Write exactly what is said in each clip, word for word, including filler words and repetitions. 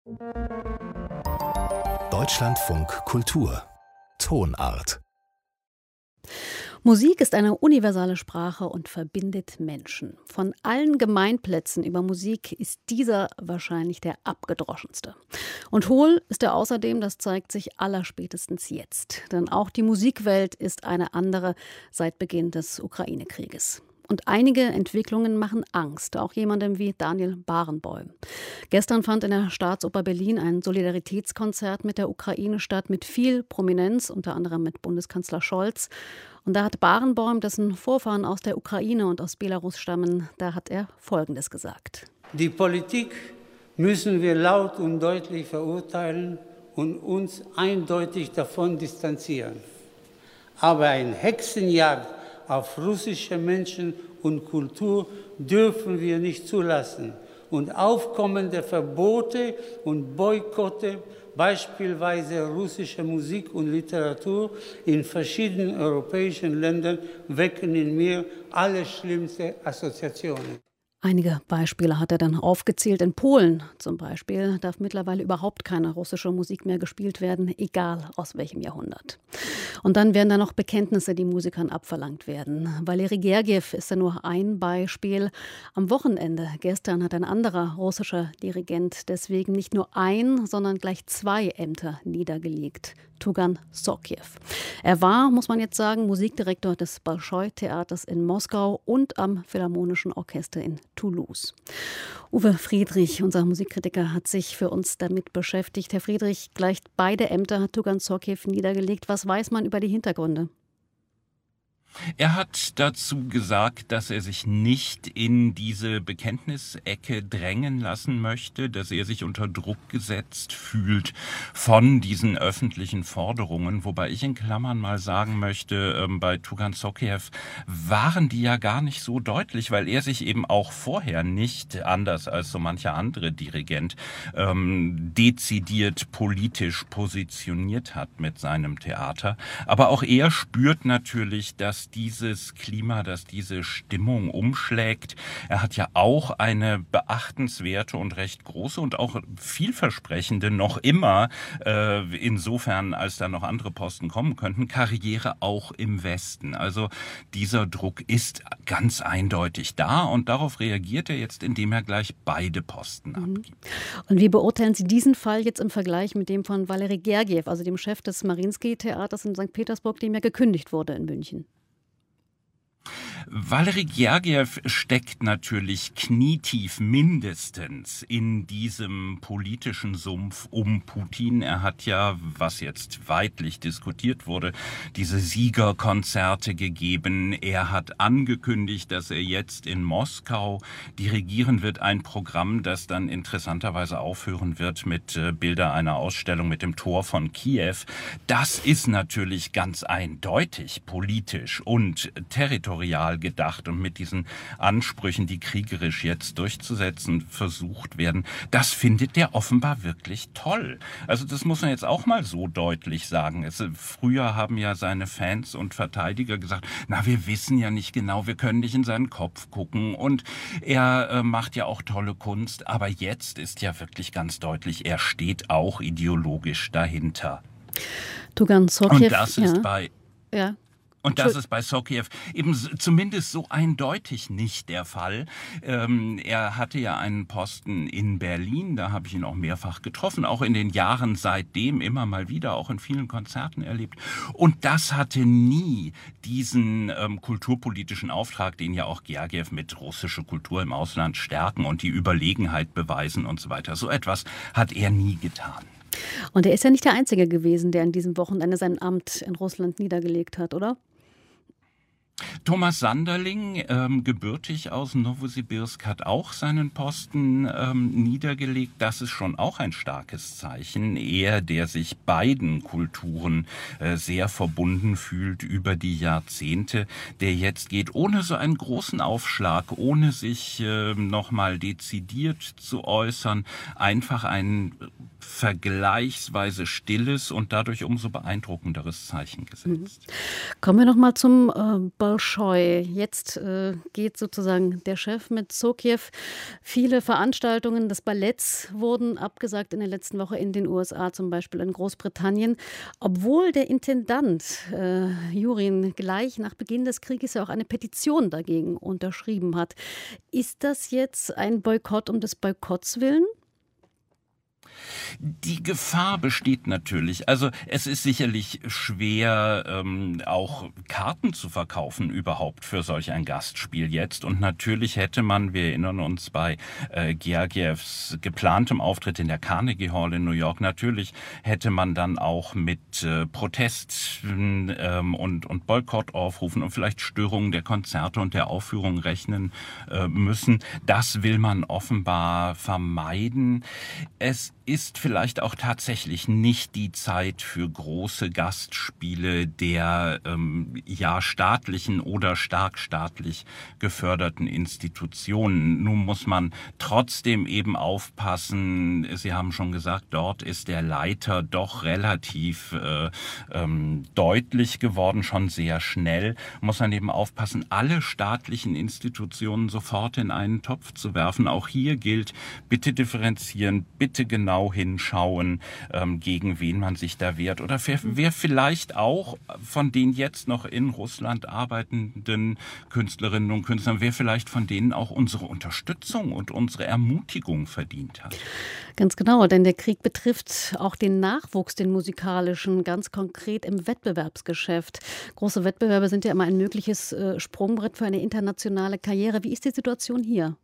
Deutschlandfunk Kultur Tonart. Musik ist eine universale Sprache und verbindet Menschen. Von allen Gemeinplätzen über Musik ist dieser wahrscheinlich der abgedroschenste. Und hohl ist er außerdem, das zeigt sich allerspätestens jetzt. Denn auch die Musikwelt ist eine andere seit Beginn des Ukraine-Krieges. Und einige Entwicklungen machen Angst, auch jemandem wie Daniel Barenboim. Gestern fand in der Staatsoper Berlin ein Solidaritätskonzert mit der Ukraine statt, mit viel Prominenz, unter anderem mit Bundeskanzler Scholz. Und da hat Barenboim, dessen Vorfahren aus der Ukraine und aus Belarus stammen, da hat er Folgendes gesagt. Die Politik müssen wir laut und deutlich verurteilen und uns eindeutig davon distanzieren. Aber eine Hexenjagd auf russische Menschen und Kultur dürfen wir nicht zulassen. Und aufkommende Verbote und Boykotte, beispielsweise russische Musik und Literatur in verschiedenen europäischen Ländern, wecken in mir allerschlimmste Assoziationen. Einige Beispiele hat er dann aufgezählt. In Polen zum Beispiel darf mittlerweile überhaupt keine russische Musik mehr gespielt werden, egal aus welchem Jahrhundert. Und dann werden da noch Bekenntnisse, die Musikern abverlangt werden. Valeri Gergiew ist ja nur ein Beispiel. Am Wochenende gestern hat ein anderer russischer Dirigent deswegen nicht nur ein, sondern gleich zwei Ämter niedergelegt. Tugan Sokiew. Er war, muss man jetzt sagen, Musikdirektor des Bolschoi-Theaters in Moskau und am Philharmonischen Orchester in Toulouse. Uwe Friedrich, unser Musikkritiker, hat sich für uns damit beschäftigt. Herr Friedrich, gleich beide Ämter hat Tugan Sokiew niedergelegt. Was weiß man über die Hintergründe? Er hat dazu gesagt, dass er sich nicht in diese Bekenntnisecke drängen lassen möchte, dass er sich unter Druck gesetzt fühlt von diesen öffentlichen Forderungen. Wobei ich in Klammern mal sagen möchte, ähm, bei Tugan Sokiew waren die ja gar nicht so deutlich, weil er sich eben auch vorher nicht, anders als so mancher andere Dirigent, ähm, dezidiert politisch positioniert hat mit seinem Theater. Aber auch er spürt natürlich, dass dieses Klima, dass diese Stimmung umschlägt. Er hat ja auch eine beachtenswerte und recht große und auch vielversprechende, noch immer, äh, insofern als da noch andere Posten kommen könnten, Karriere auch im Westen. Also dieser Druck ist ganz eindeutig da und darauf reagiert er jetzt, indem er gleich beide Posten mhm. abgibt. Und wie beurteilen Sie diesen Fall jetzt im Vergleich mit dem von Valeri Gergiew, also dem Chef des Mariinsky-Theaters in Sankt Petersburg, dem ja gekündigt wurde in München? Valeri Gergiew steckt natürlich knietief mindestens in diesem politischen Sumpf um Putin. Er hat ja, was jetzt weitlich diskutiert wurde, diese Siegerkonzerte gegeben. Er hat angekündigt, dass er jetzt in Moskau dirigieren wird, ein Programm, das dann interessanterweise aufhören wird mit äh, Bilder einer Ausstellung mit dem Tor von Kiew. Das ist natürlich ganz eindeutig politisch und territorial gedacht und mit diesen Ansprüchen, die kriegerisch jetzt durchzusetzen versucht werden, das findet der offenbar wirklich toll. Also das muss man jetzt auch mal so deutlich sagen. Es, früher haben ja seine Fans und Verteidiger gesagt, na, wir wissen ja nicht genau, wir können nicht in seinen Kopf gucken und er äh, macht ja auch tolle Kunst, aber jetzt ist ja wirklich ganz deutlich, er steht auch ideologisch dahinter. Tugan Sokiew, und das ist ja. bei... Ja. Und das ist bei Sokiew eben zumindest so eindeutig nicht der Fall. Ähm, er hatte ja einen Posten in Berlin, da habe ich ihn auch mehrfach getroffen, auch in den Jahren seitdem immer mal wieder, auch in vielen Konzerten erlebt. Und das hatte nie diesen ähm, kulturpolitischen Auftrag, den ja auch Gergiew mit russische Kultur im Ausland stärken und die Überlegenheit beweisen und so weiter. So etwas hat er nie getan. Und er ist ja nicht der Einzige gewesen, der an diesem Wochenende sein Amt in Russland niedergelegt hat, oder? Thomas Sanderling, ähm, gebürtig aus Nowosibirsk, hat auch seinen Posten ähm, niedergelegt. Das ist schon auch ein starkes Zeichen. Er, der sich beiden Kulturen äh, sehr verbunden fühlt über die Jahrzehnte, der jetzt geht, ohne so einen großen Aufschlag, ohne sich äh, nochmal dezidiert zu äußern, einfach einen vergleichsweise stilles und dadurch umso beeindruckenderes Zeichen gesetzt. Kommen wir noch mal zum äh, Bolschoi. Jetzt äh, geht sozusagen der Chef mit Sokiew. Viele Veranstaltungen des Balletts wurden abgesagt in der letzten Woche in den U S A, zum Beispiel in Großbritannien, obwohl der Intendant äh, Jurin gleich nach Beginn des Krieges ja auch eine Petition dagegen unterschrieben hat. Ist das jetzt ein Boykott um des Boykotts willen? Die Gefahr besteht natürlich. Also es ist sicherlich schwer, ähm, auch Karten zu verkaufen überhaupt für solch ein Gastspiel jetzt. Und natürlich hätte man, wir erinnern uns bei äh, Gergiews geplantem Auftritt in der Carnegie Hall in New York, natürlich hätte man dann auch mit äh, Protest ähm, und, und Boykottaufrufen und vielleicht Störungen der Konzerte und der Aufführung rechnen äh, müssen. Das will man offenbar vermeiden. Es ist vielleicht auch tatsächlich nicht die Zeit für große Gastspiele der ähm, ja staatlichen oder stark staatlich geförderten Institutionen. Nun muss man trotzdem eben aufpassen. Sie haben schon gesagt, dort ist der Leiter doch relativ äh, ähm, deutlich geworden, schon sehr schnell. Muss man eben aufpassen, alle staatlichen Institutionen sofort in einen Topf zu werfen. Auch hier gilt, bitte differenzieren, bitte genau hinschauen, ähm, gegen wen man sich da wehrt. Oder wer, wer vielleicht auch von den jetzt noch in Russland arbeitenden Künstlerinnen und Künstlern, wer vielleicht von denen auch unsere Unterstützung und unsere Ermutigung verdient hat. Ganz genau, denn der Krieg betrifft auch den Nachwuchs, den musikalischen, ganz konkret im Wettbewerbsgeschäft. Große Wettbewerbe sind ja immer ein mögliches äh, Sprungbrett für eine internationale Karriere. Wie ist die Situation hier?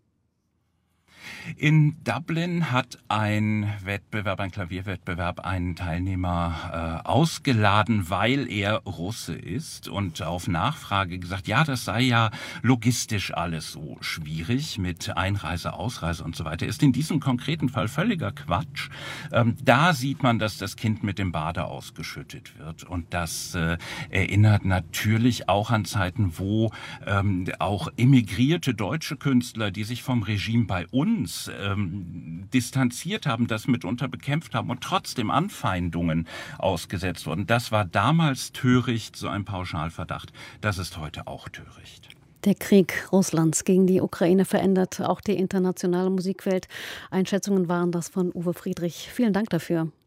In Dublin hat ein Wettbewerb, ein Klavierwettbewerb, einen Teilnehmer äh, ausgeladen, weil er Russe ist und auf Nachfrage gesagt, ja, das sei ja logistisch alles so schwierig mit Einreise, Ausreise und so weiter. Ist in diesem konkreten Fall völliger Quatsch. Ähm, da sieht man, dass das Kind mit dem Bade ausgeschüttet wird und das äh, erinnert natürlich auch an Zeiten, wo ähm, auch emigrierte deutsche Künstler, die sich vom Regime bei uns uns ähm, distanziert haben, das mitunter bekämpft haben und trotzdem Anfeindungen ausgesetzt wurden. Das war damals töricht, so ein Pauschalverdacht. Das ist heute auch töricht. Der Krieg Russlands gegen die Ukraine verändert auch die internationale Musikwelt. Einschätzungen waren das von Uwe Friedrich. Vielen Dank dafür.